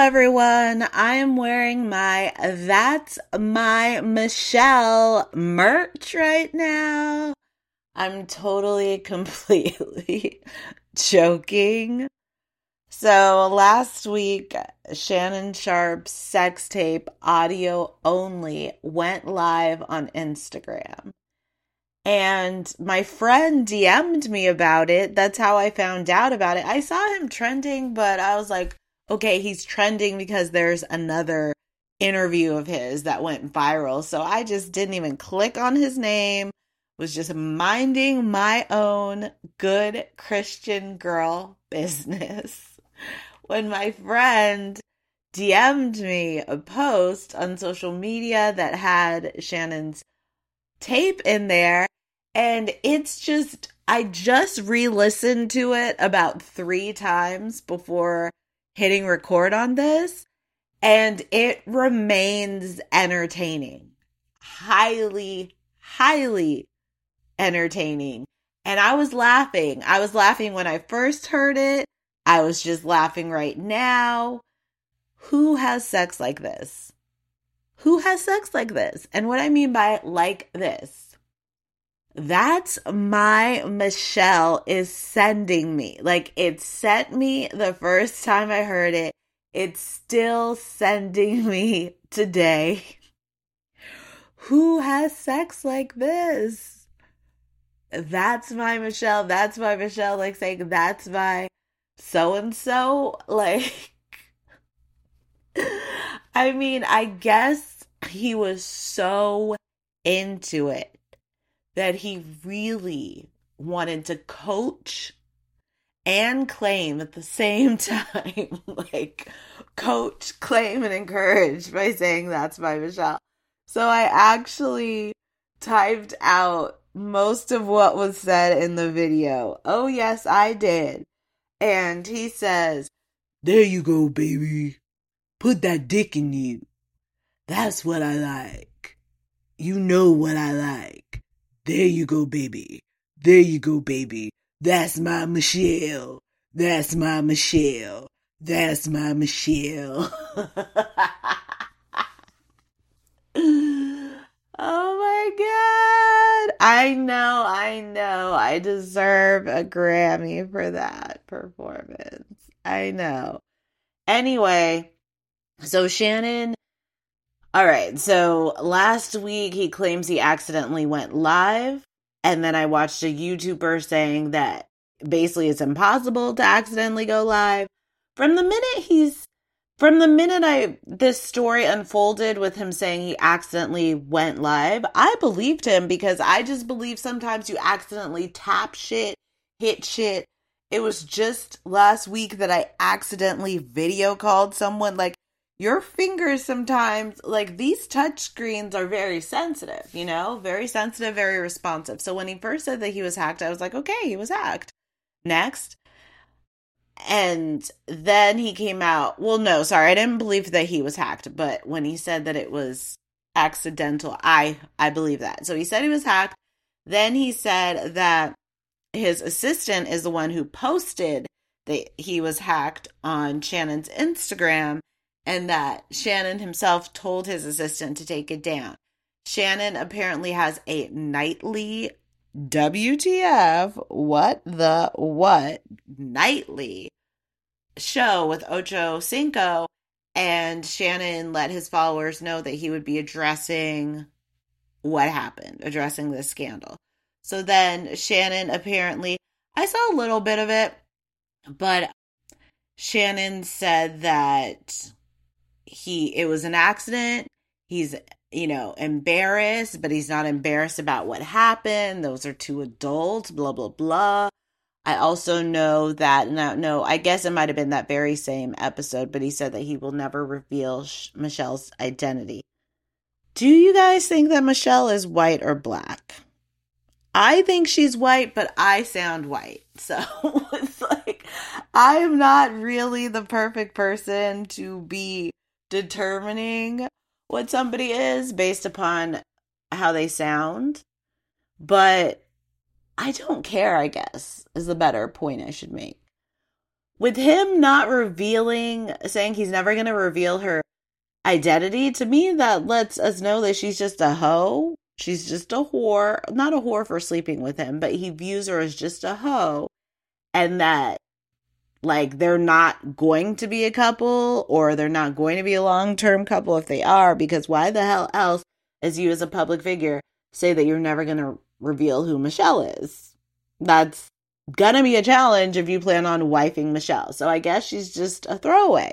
everyone. I am wearing my That's My Michelle merch right now. I'm totally, completely joking. So last week, Shannon Sharpe's sex tape, audio only, went live on Instagram. And my friend DM'd me about it. That's how I found out about it. I saw him trending, but I was like, okay, he's trending because there's another interview of his that went viral. So I just didn't even click on his name, was just minding my own good Christian girl business. When my friend DM'd me a post on social media that had Shannon's tape in there, and it's just, I just re-listened to it about 3 times before hitting record on this, and it remains entertaining. Highly, highly entertaining. And I was laughing. I was laughing when I first heard it. I was just laughing right now. Who has sex like this? Who has sex like this? And what I mean by like this, That's My Michelle is sending me. Like, it sent me the first time I heard it. It's still sending me today. Who has sex like this? That's my Michelle. That's my Michelle. Like saying, that's my so-and-so. Like, I mean, I guess he was so into it that he really wanted to coach and claim at the same time. Like, coach, claim, and encourage by saying that's my Michelle. So I actually typed out most of what was said in the video. Oh, yes, I did. And he says, "There you go, baby. Put that dick in you. That's what I like. You know what I like. There you go, baby. There you go, baby. That's my Michelle. That's my Michelle. That's my Michelle." Oh my God. I know. I deserve a Grammy for that performance. I know. Anyway, so Shannon, all right, so last week he claims he accidentally went live, and then I watched a YouTuber saying that basically it's impossible to accidentally go live. From the minute this story unfolded with him saying he accidentally went live, I believed him, because I just believe sometimes you accidentally tap shit, hit shit. It was just last week that I accidentally video called someone. Like, your fingers sometimes, like, these touch screens are very sensitive, very sensitive, very responsive. So when he first said that he was hacked, I was like, okay, he was hacked. Next. And then he came out. Well, no, sorry, I didn't believe that he was hacked. But when he said that it was accidental, I believe that. So he said he was hacked. Then he said that his assistant is the one who posted that he was hacked on Shannon's Instagram, and that Shannon himself told his assistant to take it down. Shannon apparently has a nightly WTF, what, nightly show with Ocho Cinco, and Shannon let his followers know that he would be addressing what happened, addressing this scandal. So then Shannon apparently, I saw a little bit of it, but Shannon said that it was an accident. He's, embarrassed, but he's not embarrassed about what happened. Those are 2 adults, blah, blah, blah. I also know that, no, I guess it might have been that very same episode, but he said that he will never reveal Michelle's identity. Do you guys think that Michelle is white or black? I think she's white, but I sound white. So it's like, I am not really the perfect person to be determining what somebody is based upon how they sound. But I don't care, I guess, is the better point I should make. with him not saying he's never going to reveal her identity, to me, that lets us know that she's just a hoe. She's just a whore. Not a whore for sleeping with him, but he views her as just a hoe. And that, like, they're not going to be a couple, or they're not going to be a long-term couple if they are, because why the hell else, as you as a public figure, say that you're never going to reveal who Michelle is? That's gonna be a challenge if you plan on wifing Michelle. So I guess she's just a throwaway.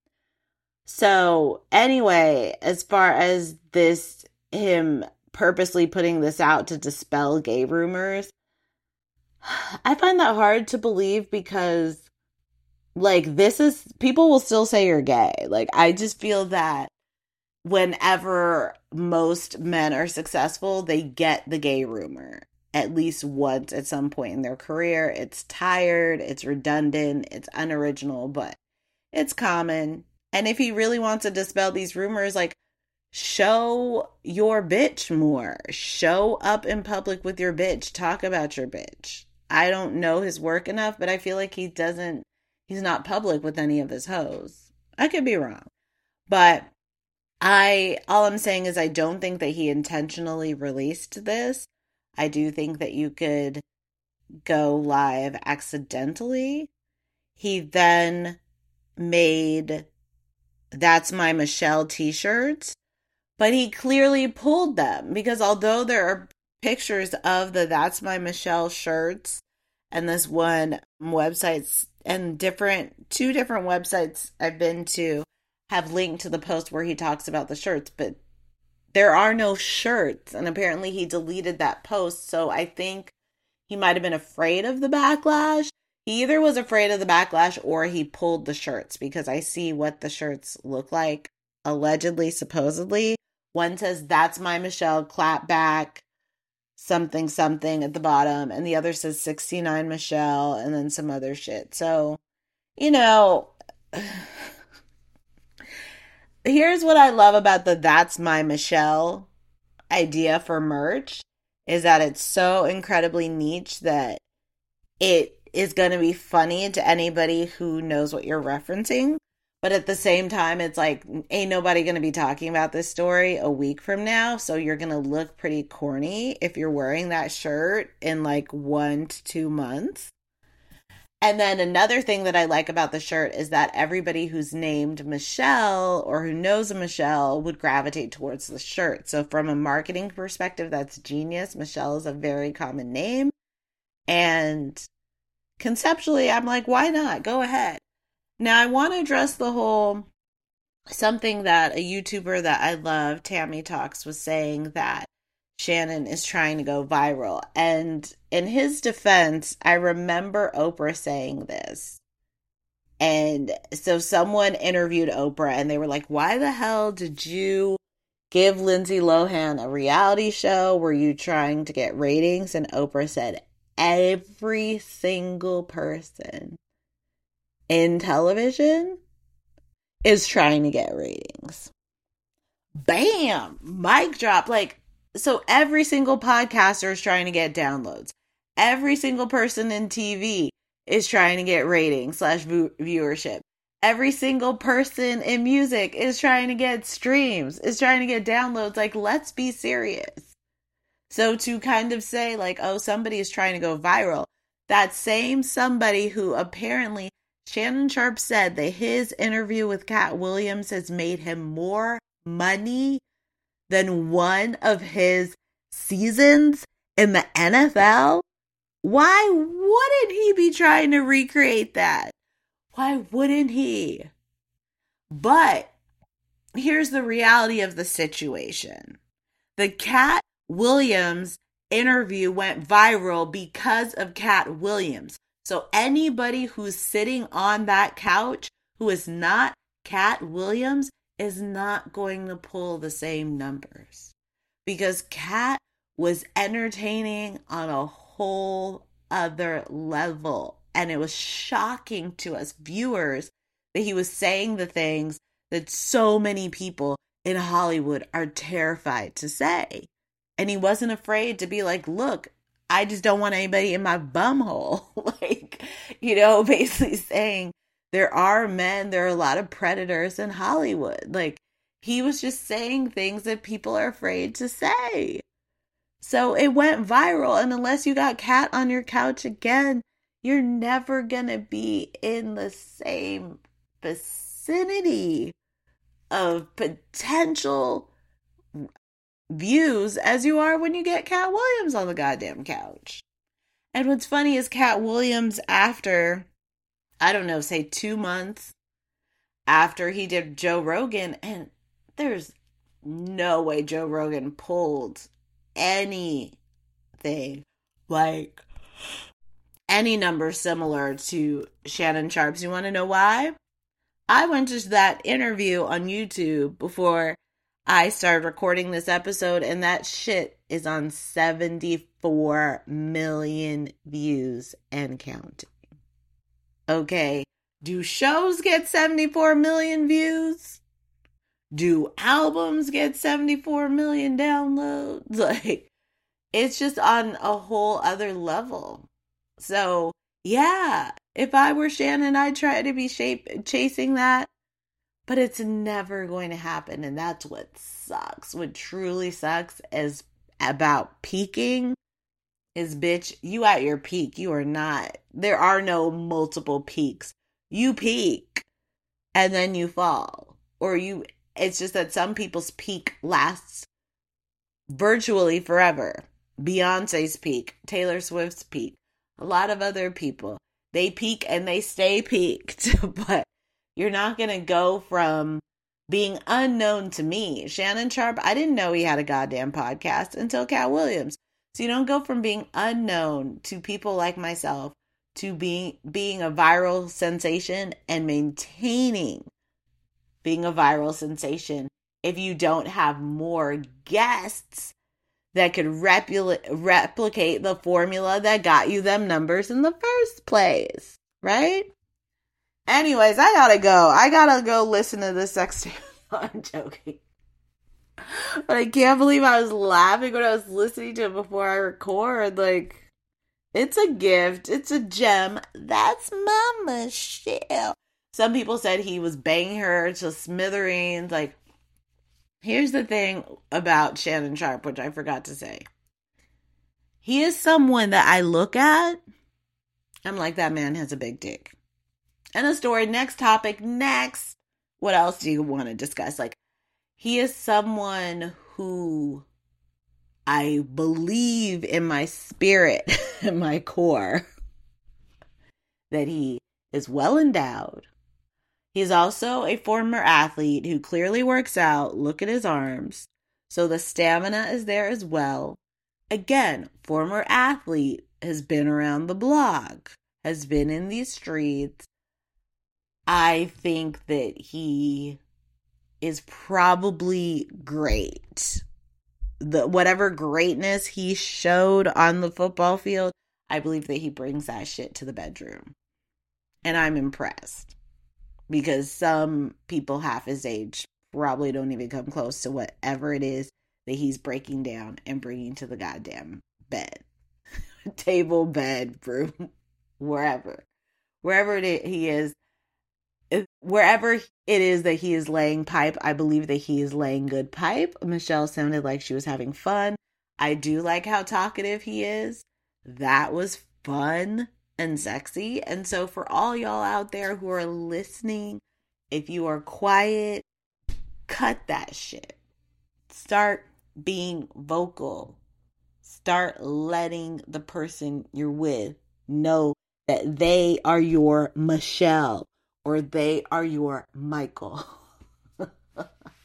So anyway, as far as this, him purposely putting this out to dispel gay rumors, I find that hard to believe because, like, people will still say you're gay. Like, I just feel that whenever most men are successful, they get the gay rumor at least once at some point in their career. It's tired, it's redundant, it's unoriginal, but it's common. And if he really wants to dispel these rumors, like, show your bitch more. Show up in public with your bitch. Talk about your bitch. I don't know his work enough, but I feel like he's not public with any of his hoes. I could be wrong. But all I'm saying is I don't think that he intentionally released this. I do think that you could go live accidentally. He then made That's My Michelle t-shirts, but he clearly pulled them because although there are pictures of the That's My Michelle shirts and this one websites and two different websites I've been to have linked to the post where he talks about the shirts, but there are no shirts, and apparently he deleted that post. So I think he might have been afraid of the backlash. He either was afraid of the backlash or he pulled the shirts, because I see what the shirts look like, allegedly, supposedly. One says, That's My Michelle, clap back, something, something at the bottom. And the other says 69 Michelle, and then some other shit. So, here's what I love about the That's My Michelle idea for merch, is that it's so incredibly niche that it is going to be funny to anybody who knows what you're referencing. But at the same time, it's like, ain't nobody going to be talking about this story a week from now. So you're going to look pretty corny if you're wearing that shirt in like 1 to 2 months. And then another thing that I like about the shirt is that everybody who's named Michelle or who knows a Michelle would gravitate towards the shirt. So from a marketing perspective, that's genius. Michelle is a very common name. And conceptually, I'm like, why not? Go ahead. Now, I want to address something that a YouTuber that I love, Tammy Talks, was saying, that Shannon is trying to go viral. And in his defense, I remember Oprah saying this. And so someone interviewed Oprah and they were like, why the hell did you give Lindsay Lohan a reality show? Were you trying to get ratings? And Oprah said, every single person in television is trying to get ratings. Bam! Mic drop. Like, so every single podcaster is trying to get downloads. Every single person in TV is trying to get ratings / viewership. Every single person in music is trying to get streams, is trying to get downloads. Like, let's be serious. So to kind of say like, oh, somebody is trying to go viral, that same somebody who apparently Shannon Sharpe said that his interview with Cat Williams has made him more money than one of his seasons in the NFL. Why wouldn't he be trying to recreate that? Why wouldn't he? But here's the reality of the situation. The Cat Williams interview went viral because of Cat Williams. So anybody who's sitting on that couch who is not Cat Williams is not going to pull the same numbers, because Cat was entertaining on a whole other level. And it was shocking to us viewers that he was saying the things that so many people in Hollywood are terrified to say. And he wasn't afraid to be like, look, I just don't want anybody in my bum hole. Like, Basically saying there are a lot of predators in Hollywood. Like, he was just saying things that people are afraid to say. So it went viral, and unless you got Cat on your couch again, you're never gonna be in the same vicinity of potential views as you are when you get Cat Williams on the goddamn couch. And what's funny is Cat Williams, after, I don't know, say 2 months after he did Joe Rogan, and there's no way Joe Rogan pulled anything like any number similar to Shannon Sharpe's. You want to know why? I went to that interview on YouTube before I started recording this episode, and that shit is on 74 million views and counting. Okay, do shows get 74 million views? Do albums get 74 million downloads? Like, it's just on a whole other level. So, yeah, if I were Shannon, I'd try to be chasing that. But it's never going to happen. And that's what sucks. What truly sucks is about peaking is, bitch, you at your peak. You are not. There are no multiple peaks. You peak and then you fall. It's just that some people's peak lasts virtually forever. Beyonce's peak, Taylor Swift's peak, a lot of other people, they peak and they stay peaked. But you're not going to go from being unknown to me. Shannon Sharpe, I didn't know he had a goddamn podcast until Cat Williams. So you don't go from being unknown to people like myself to being a viral sensation and maintaining being a viral sensation if you don't have more guests that could replicate the formula that got you them numbers in the first place, right? Anyways, I gotta go listen to this sex tape. I'm joking. But I can't believe I was laughing when I was listening to it before I record. Like, it's a gift. It's a gem. That's my Michelle. Some people said he was banging her to smithereens. Like, here's the thing about Shannon Sharpe, which I forgot to say. He is someone that I look at, I'm like, that man has a big dick. And a story. Next topic. Next. What else do you want to discuss? Like, he is someone who I believe in my spirit, in my core, that he is well endowed. He's also a former athlete who clearly works out. Look at his arms. So the stamina is there as well. Again, former athlete, has been around the block, has been in these streets. I think that he is probably great. Whatever greatness he showed on the football field, I believe that he brings that shit to the bedroom. And I'm impressed. Because some people half his age probably don't even come close to whatever it is that he's breaking down and bringing to the goddamn bed. Table, bed, room, wherever he is. Wherever it is that he is laying pipe, I believe that he is laying good pipe. Michelle sounded like she was having fun. I do like how talkative he is. That was fun and sexy. And so for all y'all out there who are listening, if you are quiet, cut that shit. Start being vocal. Start letting the person you're with know that they are your Michelle or they are your Michael. All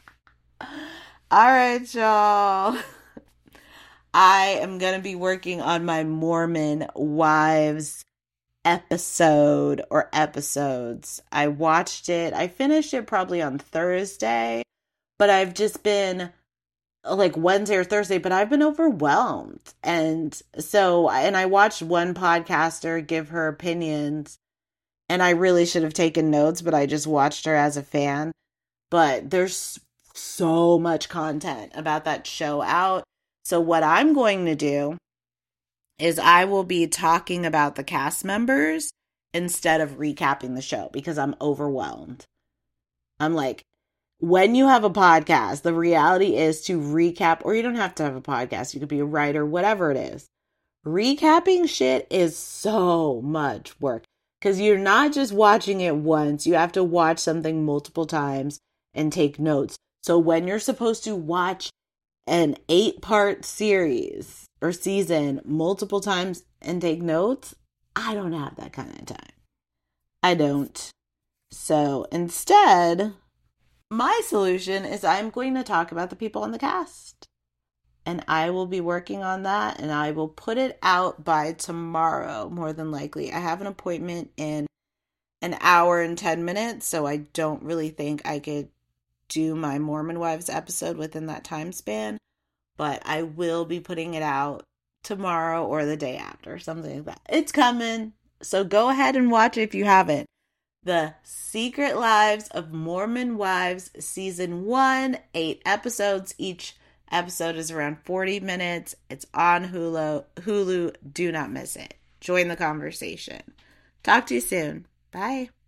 right, y'all. I am going to be working on my Mormon Wives episode or episodes. I watched it. I finished it probably on Thursday, but I've just been like Wednesday or Thursday, but I've been overwhelmed. And I watched one podcaster give her opinions, and I really should have taken notes, but I just watched her as a fan. But there's so much content about that show out. So what I'm going to do is I will be talking about the cast members instead of recapping the show because I'm overwhelmed. I'm like, when you have a podcast, the reality is to recap, or you don't have to have a podcast. You could be a writer, whatever it is. Recapping shit is so much work because you're not just watching it once. You have to watch something multiple times and take notes. So when you're supposed to watch an 8-part series or season multiple times and take notes, I don't have that kind of time. I don't. So instead, my solution is I'm going to talk about the people on the cast. And I will be working on that, and I will put it out by tomorrow, more than likely. I have an appointment in an hour and 10 minutes, so I don't really think I could do my Mormon Wives episode within that time span. But I will be putting it out tomorrow or the day after, something like that. It's coming, so go ahead and watch it if you haven't. The Secret Lives of Mormon Wives, Season 1, 8 episodes. Each episode is around 40 minutes. It's on Hulu. Do not miss it. Join the conversation. Talk to you soon. Bye.